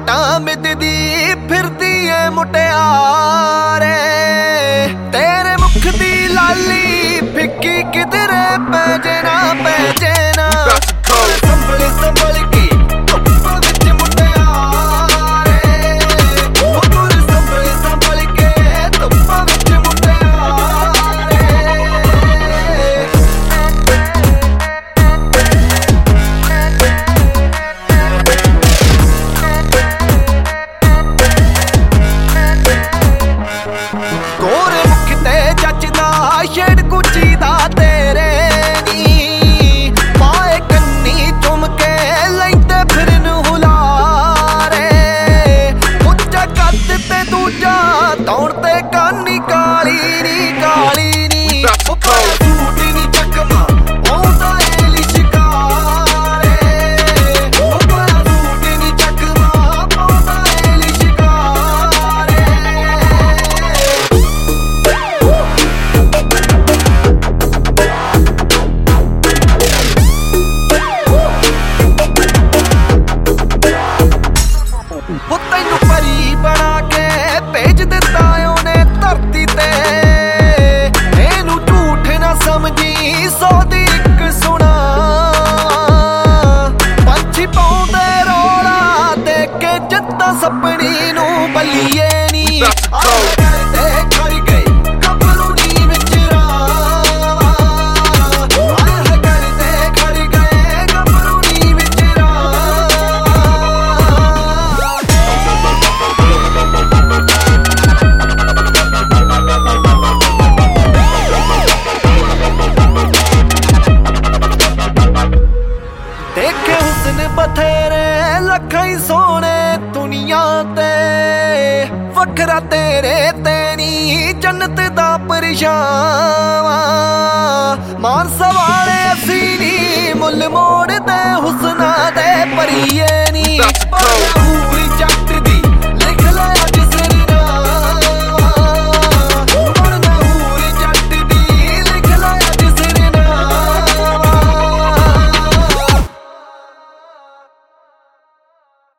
घाटा मिददी फिरदी है मुटियारे तेरे मुख दी लाली फिक्की किधरे पैजे ना पैजे ना संभल संभल के शेड गुची दा तेरे नी पाए कन्नी चुम के लैंदे फिरन हुलारे उच्चा कद ते दूजा तौड़ ते कानी काली नी सूट नी चकमा ओदा एली शिकारे सूट नी चकमा ओदा एली शिकारे तैनू परी बना के भेज दिता उन्हें धरती ते इनू झूठ ना समझी सौ दी इक सुना पंछी पाउंदे रोला देख के जिद्दां सपनी नू बल्लिए नी करदे कर गए गबरू नी विच रावा करदे कर गए गबरू नी विच देखे हुस्न बथेरे लखां सोने दुनिया ते वखरा तेरे तेनी जन्नत दा परिछावा मानसा वाले असी नी मुल मोड़ दे हुस्ना दे परिए नी